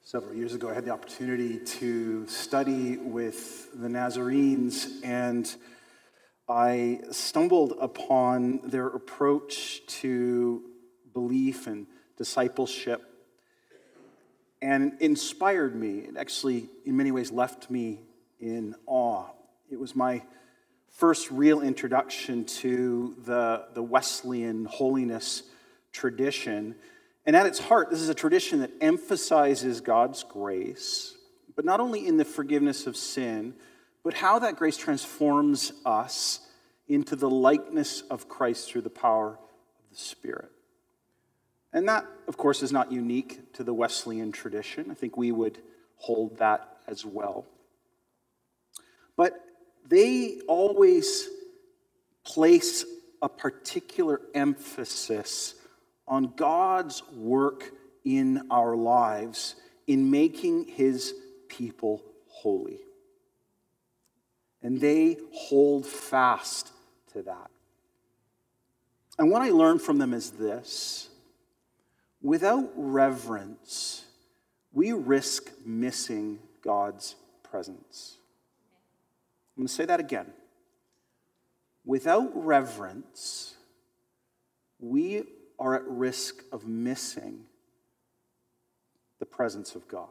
Several years ago, I had the opportunity to study with the Nazarenes, and I stumbled upon their approach to belief and discipleship, and it inspired me. It actually, in many ways, left me in awe. It was my first real introduction to the Wesleyan holiness tradition. And at its heart, this is a tradition that emphasizes God's grace, but not only in the forgiveness of sin, but how that grace transforms us into the likeness of Christ through the power of the Spirit. And that, of course, is not unique to the Wesleyan tradition. I think we would hold that as well. But they always place a particular emphasis on God's work in our lives in making his people holy. And they hold fast to that. And what I learned from them is this: without reverence, we risk missing God's presence. I'm going to say that again. Without reverence, we are at risk of missing the presence of God.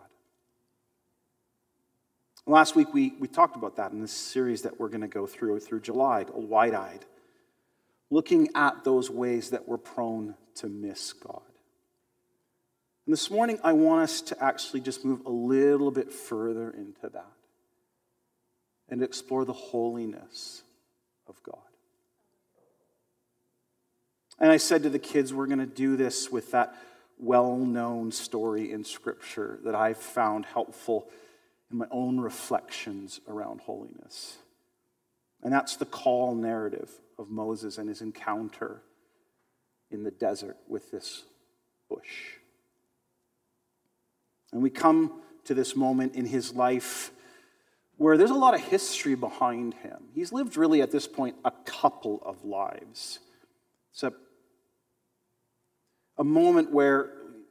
Last week, we talked about that in this series that we're going to go through July, Wide-Eyed, looking at those ways that we're prone to miss God. And this morning, I want us to actually just move a little bit further into that and explore the holiness of God. And I said to the kids, we're going to do this with that well-known story in Scripture that I've found helpful in my own reflections around holiness. And that's the call narrative of Moses and his encounter in the desert with this bush. And we come to this moment in his life where there's a lot of history behind him. He's lived really at this point a couple of lives. It's a moment where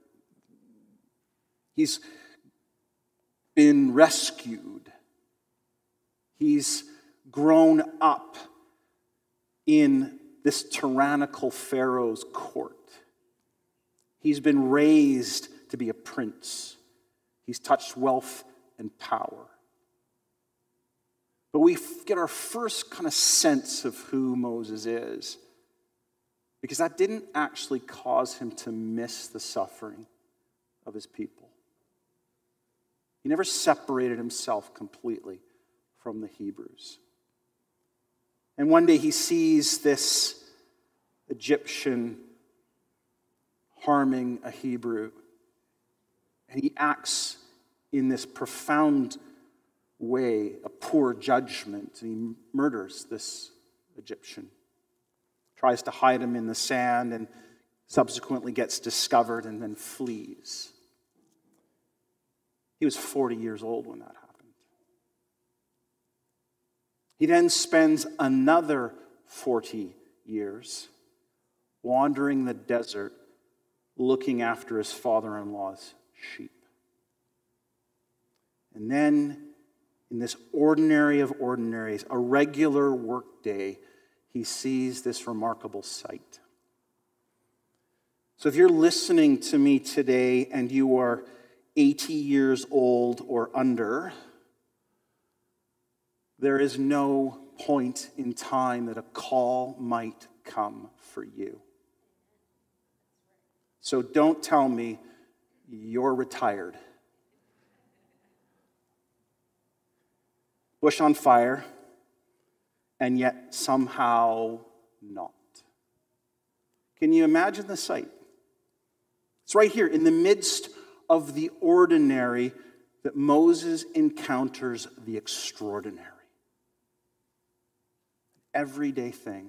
he's been rescued. He's grown up in this tyrannical Pharaoh's court. He's been raised to be a prince. He's touched wealth and power. But we get our first kind of sense of who Moses is, because that didn't actually cause him to miss the suffering of his people. He never separated himself completely from the Hebrews. And one day he sees this Egyptian harming a Hebrew, and he acts in this profound way, a poor judgment, and he murders this Egyptian. Tries to hide him in the sand and subsequently gets discovered and then flees. He was 40 years old when that happened. He then spends another 40 years wandering the desert looking after his father-in-law's sheep. And then, in this ordinary of ordinaries, a regular work day, he sees this remarkable sight. So if you're listening to me today and you are 80 years old or under, there is no point in time that a call might come for you. So don't tell me you're retired. Bush on fire, and yet somehow not. Can you imagine the sight? It's right here in the midst of the ordinary that Moses encounters the extraordinary. Everyday thing.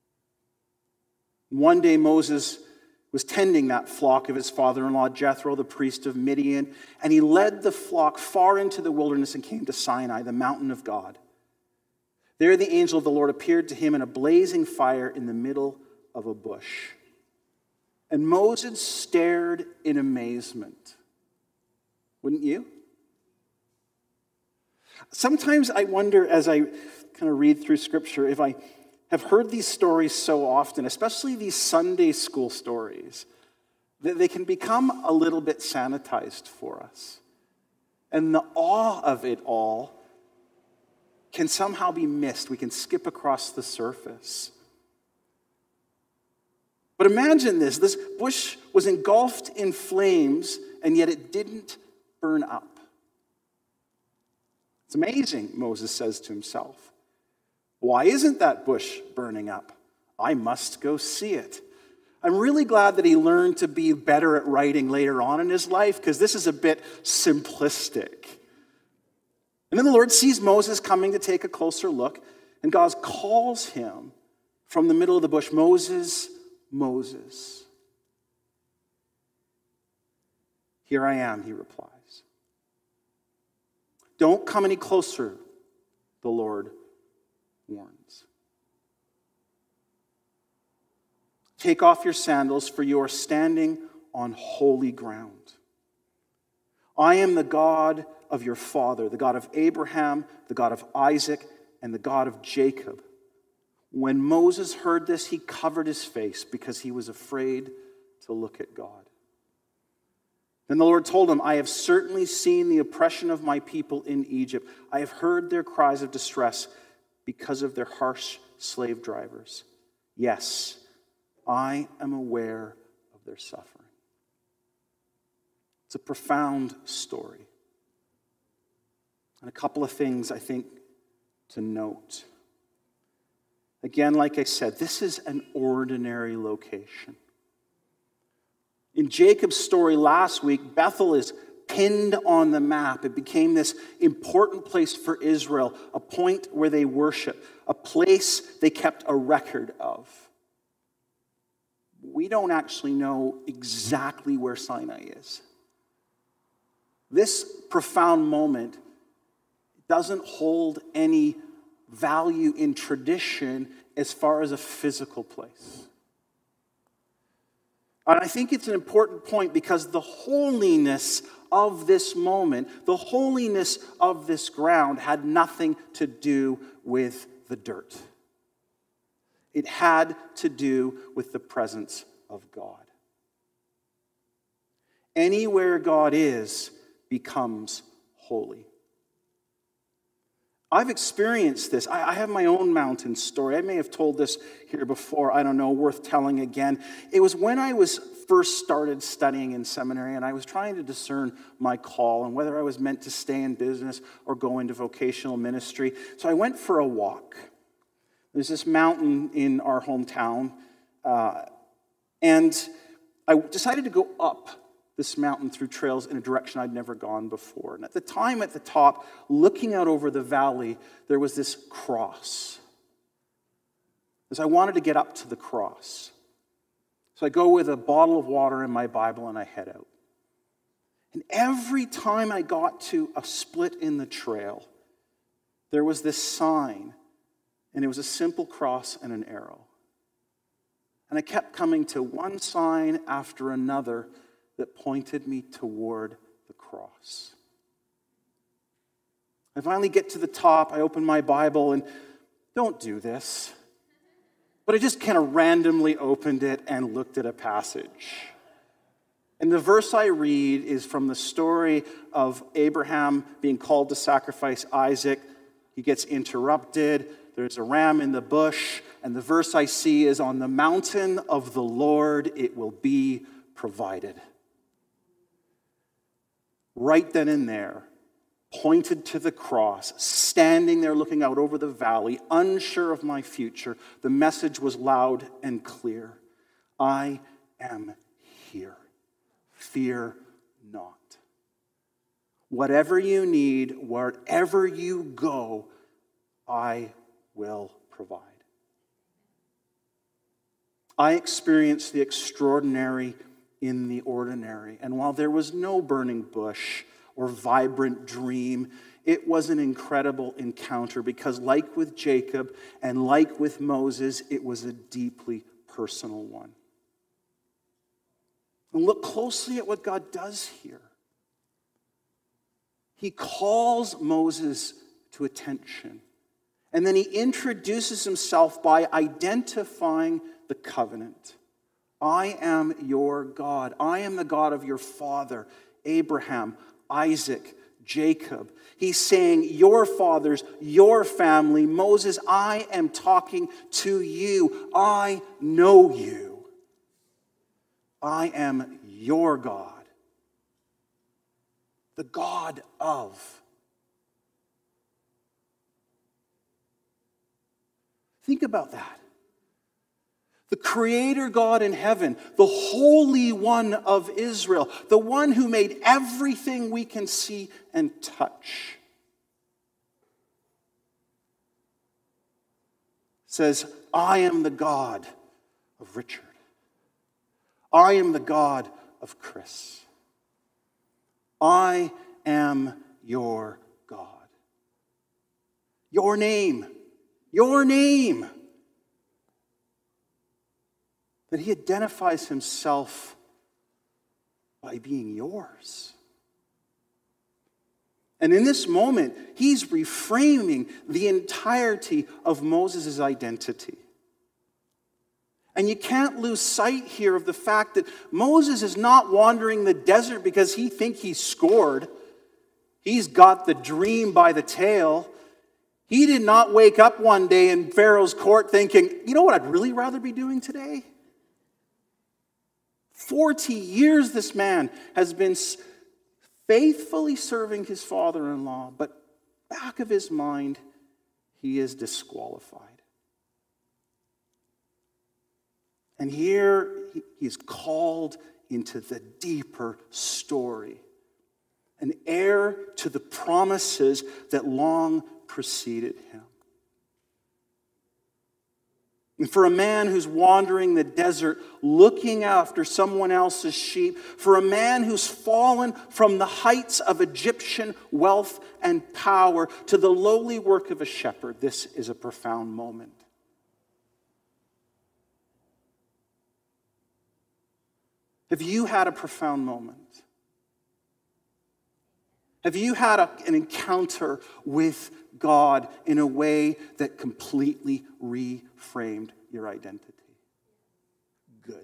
One day Moses was tending that flock of his father-in-law, Jethro, the priest of Midian, and he led the flock far into the wilderness and came to Sinai, the mountain of God. There the angel of the Lord appeared to him in a blazing fire in the middle of a bush. And Moses stared in amazement, Wouldn't you? Sometimes I wonder, as I kind of read through Scripture, if I have heard these stories so often, especially these Sunday school stories, that they can become a little bit sanitized for us. And the awe of it all can somehow be missed. We can skip across the surface. But imagine this. This bush was engulfed in flames, and yet it didn't burn up. It's amazing, Moses says to himself. Why isn't that bush burning up? I must go see it. I'm really glad that he learned to be better at writing later on in his life, because this is a bit simplistic. And then the Lord sees Moses coming to take a closer look, and God calls him from the middle of the bush, Moses, Moses. Here I am, he replies. Don't come any closer, the Lord warns. Take off your sandals, for you are standing on holy ground. I am the God of your father, the God of Abraham, the God of Isaac, and the God of Jacob. When Moses heard this, he covered his face because he was afraid to look at God. Then the Lord told him, I have certainly seen the oppression of my people in Egypt. I have heard their cries of distress because of their harsh slave drivers. Yes, I am aware of their suffering. It's a profound story. And a couple of things I think to note. Again, like I said, this is an ordinary location. In Jacob's story last week, Bethel is pinned on the map. It became this important place for Israel, a point where they worship, a place they kept a record of. We don't actually know exactly where Sinai is. This profound moment doesn't hold any value in tradition as far as a physical place. And I think it's an important point because the holiness of this moment, the holiness of this ground had nothing to do with the dirt. It had to do with the presence of God. Anywhere God is becomes holy. I've experienced this. I have my own mountain story. I may have told this here before. I don't know, worth telling again. It was when I was first started studying in seminary, and I was trying to discern my call and whether I was meant to stay in business or go into vocational ministry. So I went for a walk. There's this mountain in our hometown, and I decided to go up this mountain through trails in a direction I'd never gone before. And at the time, at the top, looking out over the valley, there was this cross. As I wanted to get up to the cross. So I go with a bottle of water and my Bible and I head out. And every time I got to a split in the trail, there was this sign, and it was a simple cross and an arrow. And I kept coming to one sign after another that pointed me toward the cross. I finally get to the top, I open my Bible, and don't do this, but I just kind of randomly opened it and looked at a passage. And the verse I read is from the story of Abraham being called to sacrifice Isaac. He gets interrupted. There's a ram in the bush, and the verse I see is, on the mountain of the Lord it will be provided. Right then and there, pointed to the cross, standing there looking out over the valley, unsure of my future, the message was loud and clear. I am here. Fear not. Whatever you need, wherever you go, I will provide. I experienced the extraordinary in the ordinary. And while there was no burning bush or vibrant dream, it was an incredible encounter because, like with Jacob and like with Moses, it was a deeply personal one. And look closely at what God does here. he calls Moses to attention. And then he introduces himself by identifying the covenant. I am your God. I am the God of your father, Abraham, Isaac, Jacob. He's saying, your fathers, your family, Moses, I am talking to you. I know you. I am your God. The God of. Think about that. The Creator God in heaven, the Holy One of Israel, the one who made everything we can see and touch, says, I am the God of Richard. I am the God of Chris. I am your God. Your name. Your name. That he identifies himself by being yours. And in this moment, he's reframing the entirety of Moses' identity. And you can't lose sight here of the fact that Moses is not wandering the desert because he thinks he's scored. He's got the dream by the tail. He did not wake up one day in Pharaoh's court thinking, you know what I'd really rather be doing today? 40 years this man has been faithfully serving his father-in-law, but back of his mind, he is disqualified. And here he's called into the deeper story, an heir to the promises that long preceded him. And for a man who's wandering the desert, looking after someone else's sheep, for a man who's fallen from the heights of Egyptian wealth and power to the lowly work of a shepherd, this is a profound moment. Have you had a profound moment? Have you had an encounter with God in a way that completely reframed your identity? Good.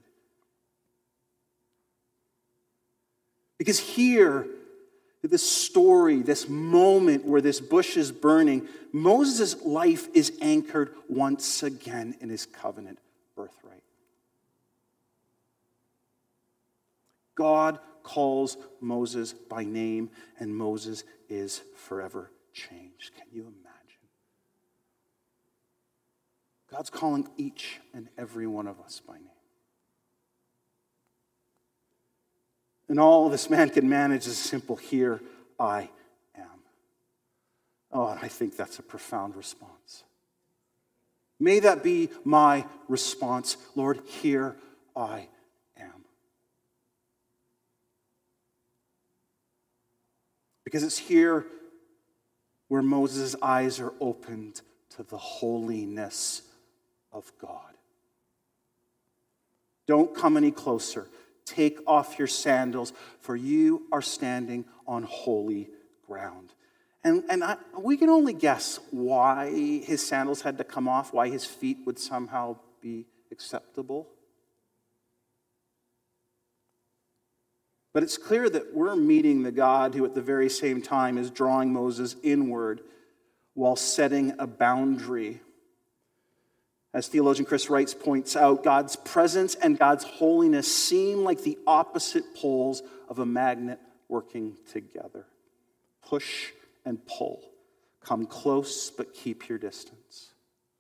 Because here, this story, this moment where this bush is burning, Moses' life is anchored once again in his covenant birthright. God calls Moses by name, and Moses is forever changed. Can you imagine? God's calling each and every one of us by name. And all this man can manage is a simple, here I am. Oh, and I think that's a profound response. May that be my response. Lord, here I am. Because it's here where Moses' eyes are opened to the holiness of God. Don't come any closer. Take off your sandals, for you are standing on holy ground. And we can only guess why his sandals had to come off, why his feet would somehow be acceptable. But it's clear that we're meeting the God who at the very same time is drawing Moses inward while setting a boundary. As theologian Chris Wright points out, God's presence and God's holiness seem like the opposite poles of a magnet working together. Push and pull. Come close, but keep your distance.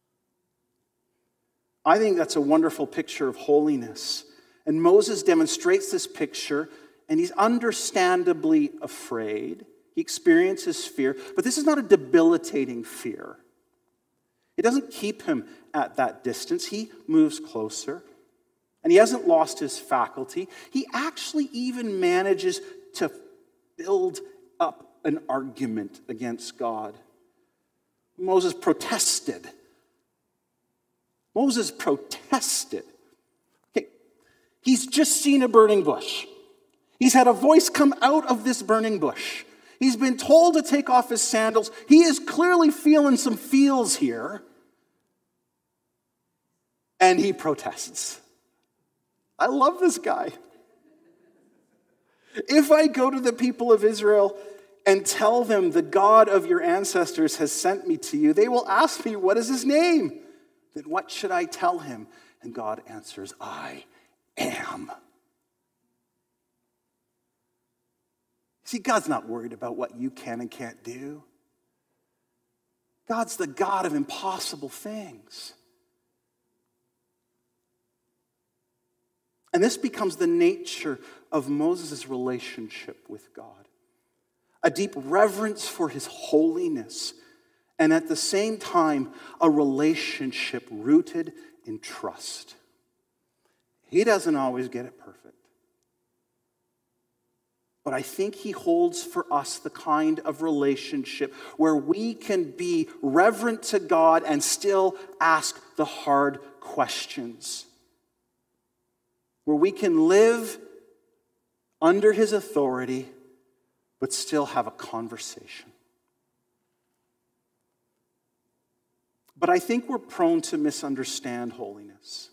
I think that's a wonderful picture of holiness. And Moses demonstrates this picture. And he's understandably afraid. He experiences fear. But this is not a debilitating fear. It doesn't keep him at that distance. He moves closer. And he hasn't lost his faculty. He actually even manages to build up an argument against God. Moses protested. Moses protested. Okay. He's just seen a burning bush. He's had a voice come out of this burning bush. He's been told to take off his sandals. He is clearly feeling some feels here. And he protests. I love this guy. If I go to the people of Israel and tell them the God of your ancestors has sent me to you, they will ask me, what is his name? Then what should I tell him? And God answers, I am. See, God's not worried about what you can and can't do. God's the God of impossible things. And this becomes the nature of Moses' relationship with God. A deep reverence for his holiness, and at the same time, a relationship rooted in trust. He doesn't always get it perfect. But I think he holds for us the kind of relationship where we can be reverent to God and still ask the hard questions. Where we can live under his authority, but still have a conversation. But I think we're prone to misunderstand holiness.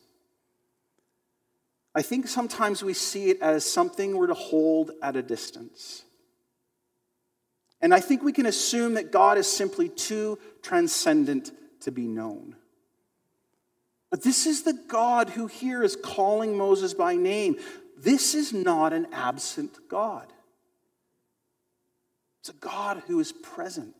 I think sometimes we see it as something we're to hold at a distance. And I think we can assume that God is simply too transcendent to be known. But this is the God who here is calling Moses by name. This is not an absent God. It's a God who is present.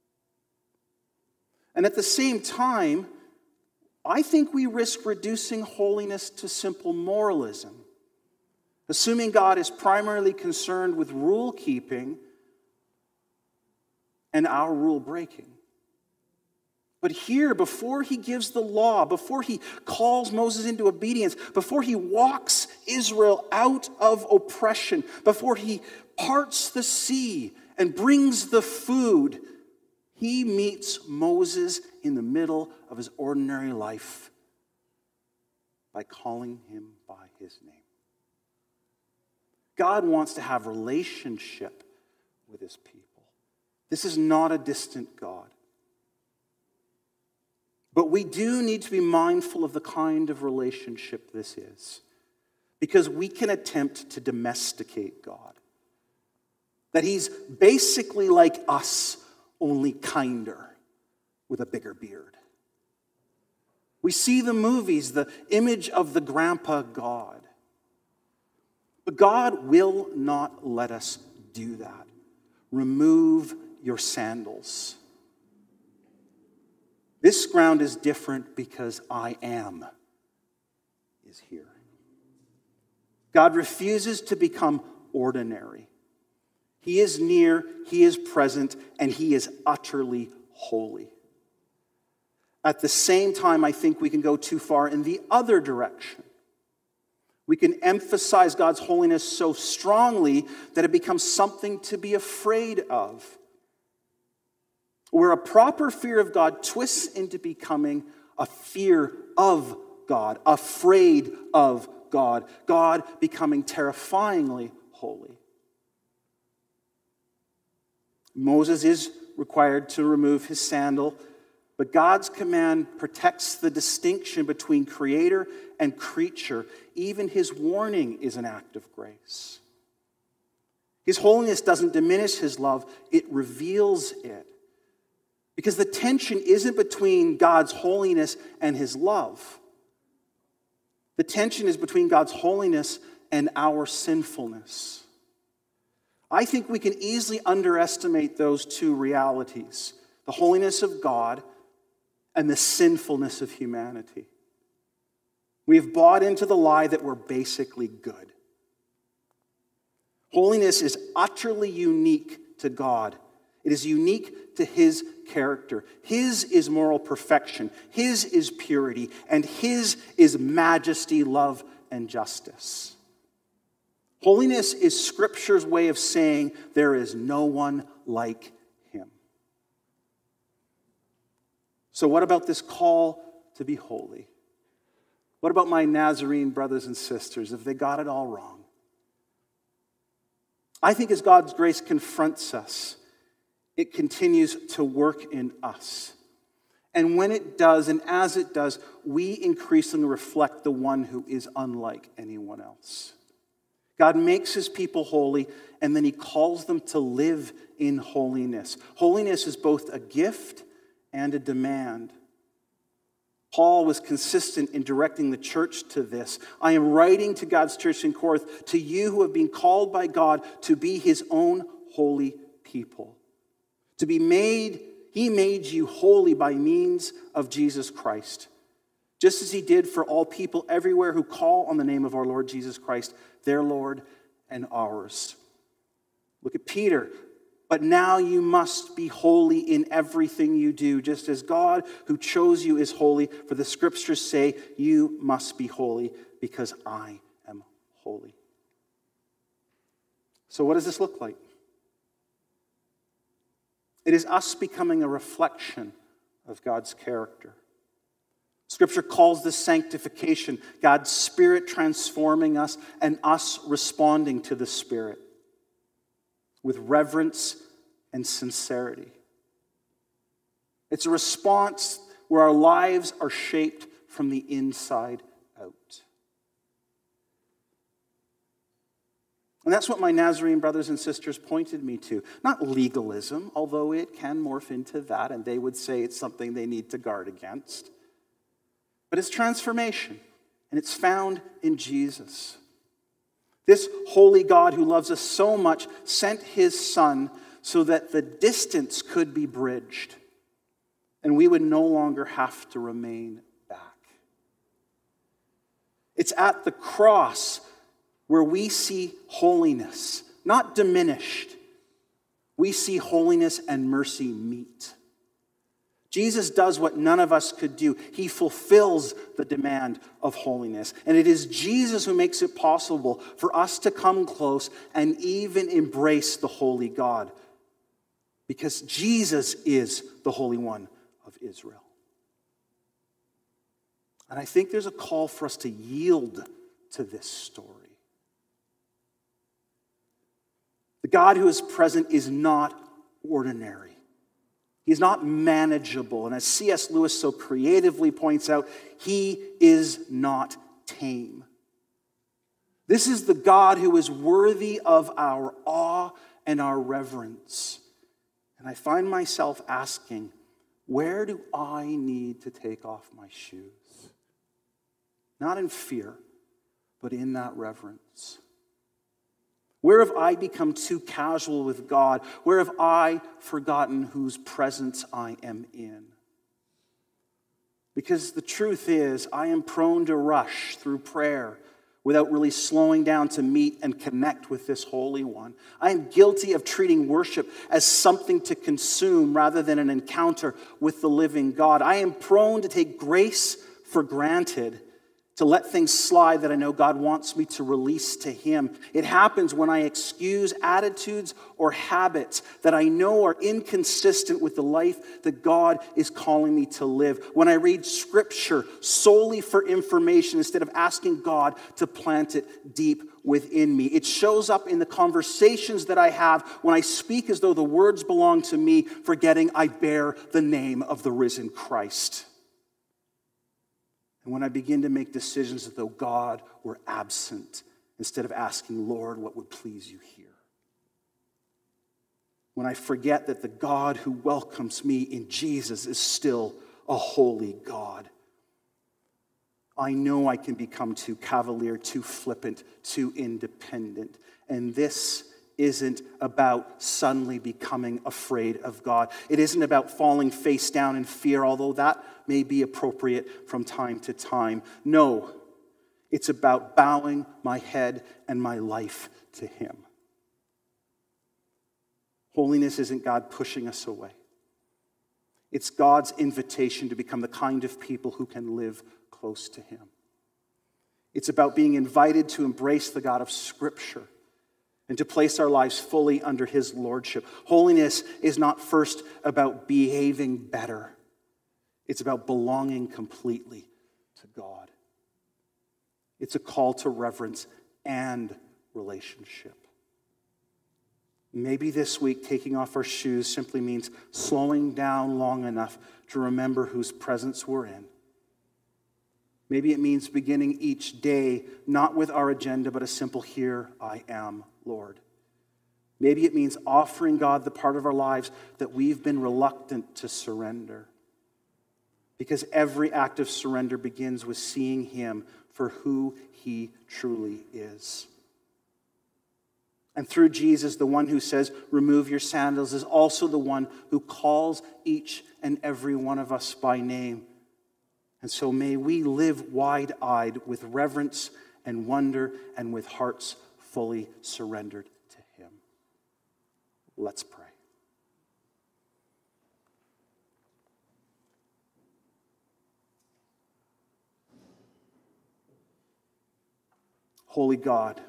And at the same time, I think we risk reducing holiness to simple moralism, assuming God is primarily concerned with rule keeping and our rule breaking. But here, before he gives the law, before he calls Moses into obedience, before he walks Israel out of oppression, before he parts the sea and brings the food, he meets Moses in the middle of his ordinary life by calling him by his name. God wants to have relationship with his people. This is not a distant God. But we do need to be mindful of the kind of relationship this is, because we can attempt to domesticate God. That he's basically like us, only kinder, with a bigger beard. We see the movies, the image of the grandpa God. But God will not let us do that. Remove your sandals. This ground is different because I am is here. God refuses to become ordinary. He is near, he is present, and he is utterly holy. At the same time, I think we can go too far in the other direction. We can emphasize God's holiness so strongly that it becomes something to be afraid of. Where a proper fear of God twists into becoming a fear of God, afraid of God, God becoming terrifyingly holy. Moses is required to remove his sandal, but God's command protects the distinction between creator and creature. Even his warning is an act of grace. His holiness doesn't diminish his love, it reveals it. Because the tension isn't between God's holiness and his love. The tension is between God's holiness and our sinfulness. I think we can easily underestimate those two realities, the holiness of God and the sinfulness of humanity. We have bought into the lie that we're basically good. Holiness is utterly unique to God. It is unique to his character. His is moral perfection. His is purity. And his is majesty, love, and justice. Holiness is Scripture's way of saying there is no one like him. So what about this call to be holy? What about my Nazarene brothers and sisters? Have they got it all wrong? I think as God's grace confronts us, it continues to work in us. And when it does, and as it does, we increasingly reflect the one who is unlike anyone else. God makes his people holy, and then he calls them to live in holiness. Holiness is both a gift and a demand. Paul was consistent in directing the church to this. I am writing to God's church in Corinth, to you who have been called by God to be his own holy people. He made you holy by means of Jesus Christ, just as he did for all people everywhere who call on the name of our Lord Jesus Christ, their Lord and ours. Look at Peter. But now you must be holy in everything you do, just as God who chose you is holy. For the scriptures say, you must be holy because I am holy. So what does this look like? It is us becoming a reflection of God's character. Scripture calls this sanctification, God's Spirit transforming us and us responding to the Spirit with reverence and sincerity. It's a response where our lives are shaped from the inside out. And that's what my Nazarene brothers and sisters pointed me to. Not legalism, although it can morph into that, and they would say it's something they need to guard against. But it's transformation, and it's found in Jesus. This holy God who loves us so much sent his Son so that the distance could be bridged, and we would no longer have to remain back. It's at the cross where we see holiness, not diminished. We see holiness and mercy meet. Jesus does what none of us could do. He fulfills the demand of holiness. And it is Jesus who makes it possible for us to come close and even embrace the holy God. Because Jesus is the Holy One of Israel. And I think there's a call for us to yield to this story. The God who is present is not ordinary. He's not manageable. And as C.S. Lewis so creatively points out, he is not tame. This is the God who is worthy of our awe and our reverence. And I find myself asking, where do I need to take off my shoes? Not in fear, but in that reverence. Where have I become too casual with God? Where have I forgotten whose presence I am in? Because the truth is, I am prone to rush through prayer without really slowing down to meet and connect with this Holy One. I am guilty of treating worship as something to consume rather than an encounter with the living God. I am prone to take grace for granted, to let things slide that I know God wants me to release to him. It happens when I excuse attitudes or habits that I know are inconsistent with the life that God is calling me to live. When I read scripture solely for information instead of asking God to plant it deep within me. It shows up in the conversations that I have when I speak as though the words belong to me, forgetting I bear the name of the risen Christ. And when I begin to make decisions as though God were absent, instead of asking, Lord, what would please you here? When I forget that the God who welcomes me in Jesus is still a holy God. I know I can become too cavalier, too flippant, too independent. And this isn't about suddenly becoming afraid of God. It isn't about falling face down in fear, although that may be appropriate from time to time. No, it's about bowing my head and my life to him. Holiness isn't God pushing us away. It's God's invitation to become the kind of people who can live close to him. It's about being invited to embrace the God of Scripture and to place our lives fully under his lordship. Holiness is not first about behaving better. It's about belonging completely to God. It's a call to reverence and relationship. Maybe this week, taking off our shoes simply means slowing down long enough to remember whose presence we're in. Maybe it means beginning each day, not with our agenda, but a simple, "Here I am, Lord." Maybe it means offering God the part of our lives that we've been reluctant to surrender. Because every act of surrender begins with seeing Him for who He truly is. And through Jesus, the one who says, "Remove your sandals," is also the one who calls each and every one of us by name. And so may we live wide-eyed with reverence and wonder and with hearts fully surrendered to Him. Let's pray. Holy God,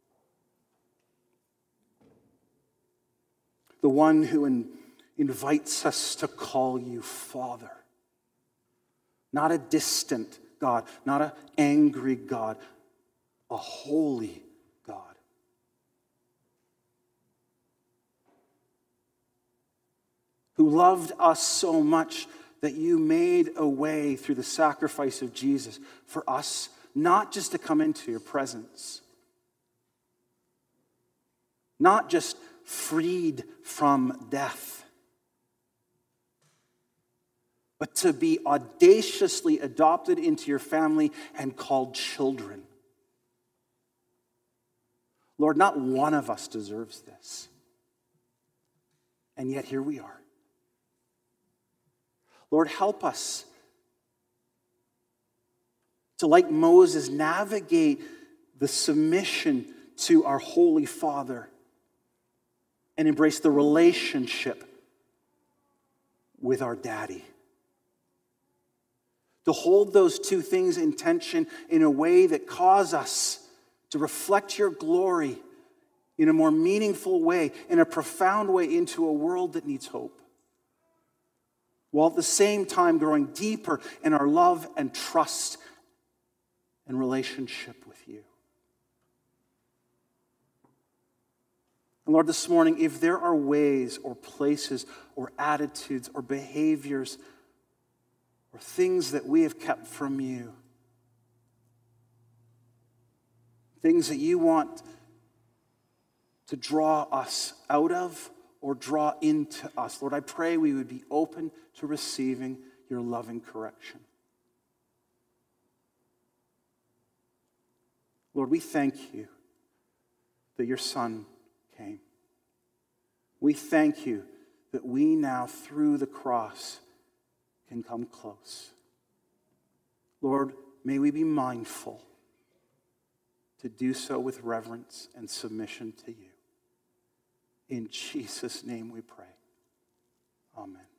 the one who invites us to call you Father. Not a distant God, not an angry God, a holy God. Who loved us so much that you made a way through the sacrifice of Jesus for us not just to come into your presence, not just freed from death, but to be audaciously adopted into your family and called children. Lord, not one of us deserves this. And yet here we are. Lord, help us to, like Moses, navigate the submission to our Holy Father and embrace the relationship with our Daddy. To hold those two things in tension in a way that cause us to reflect your glory in a more meaningful way, in a profound way, into a world that needs hope, while at the same time growing deeper in our love and trust and relationship with you. And Lord, this morning, if there are ways or places or attitudes or behaviors or things that we have kept from you, things that you want to draw us out of or draw into us, Lord, I pray we would be open to receiving your loving correction. Lord, we thank you that your Son came. We thank you that we now, through the cross, can come close. Lord, may we be mindful to do so with reverence and submission to you. In Jesus' name we pray. Amen.